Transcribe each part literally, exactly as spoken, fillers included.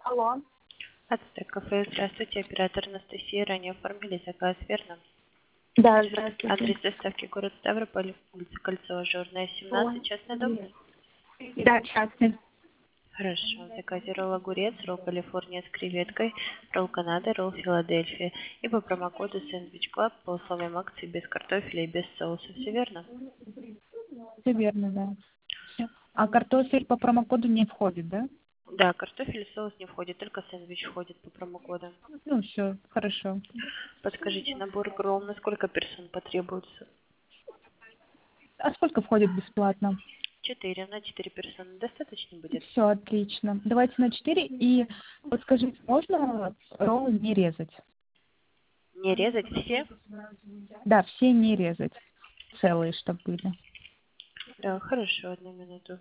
Алло. Ацтек кафе, здравствуйте, оператор Анастасия, ранее оформили заказ, верно? Да, здравствуйте. Адрес доставки город Ставрополь, улица Кольцо, Ажурная, семнадцать, частный дом? Да, частный. Хорошо, в заказе ролл огурец, ролл Калифорния с креветкой, ролл Канада, ролл Филадельфия. И по промокоду Сэндвич Клаб по условиям акции без картофеля и без соуса, все верно? Все верно, да. Всё. А картофель по промокоду не входит, да? Да, картофель и соус не входит, только сэндвич входит по промокоду. Ну, все, хорошо. Подскажите, набор ролл на сколько персон потребуется? А сколько входит бесплатно? Четыре, на четыре персоны достаточно будет? Все, отлично. Давайте на четыре. И вот скажите, можно роллы не резать? Не резать все? Да, все не резать. Целые, чтобы были. Да, хорошо, одну минуту.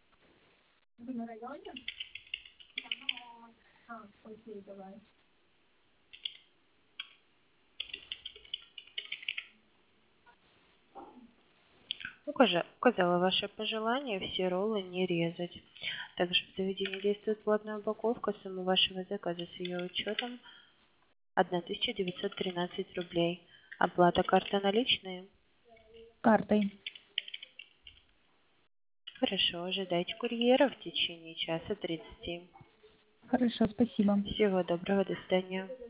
Укажа- Указала ваше пожелание все роллы не резать. Также в заведении действует платная упаковка. Сумма вашего заказа с ее учетом тысяча девятьсот тринадцать рублей. Оплата карта наличные? Картой. Хорошо, ожидайте курьера в течение часа тридцати. Хорошо, спасибо. Всего доброго, до свидания.